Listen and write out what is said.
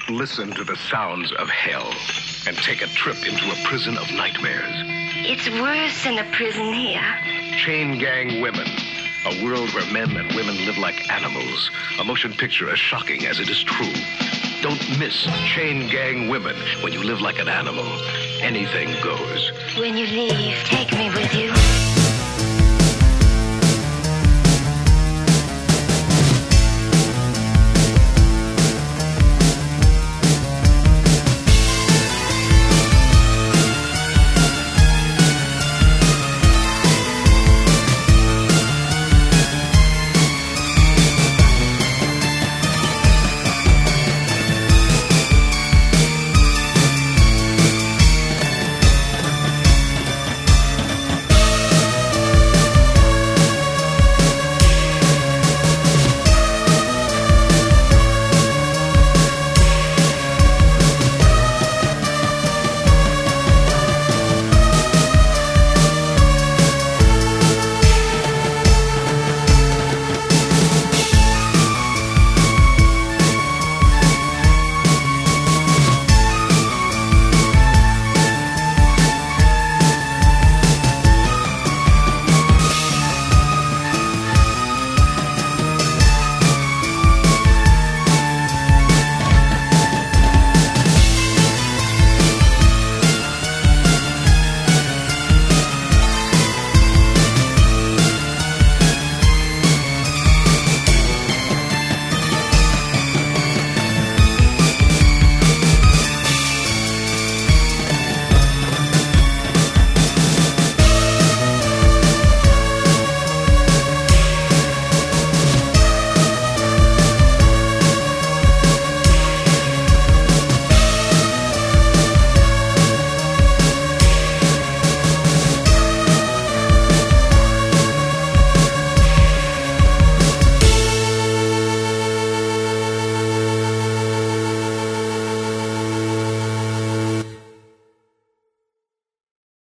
Listen to the sounds of hell and take a trip into a prison of nightmares. It's worse than a prison here. Chain Gang Women. A world where men and women live like animals. A motion picture as shocking as it is true. Don't miss Chain Gang Women. When you live like an animal, anything goes. When you leave, take me with you.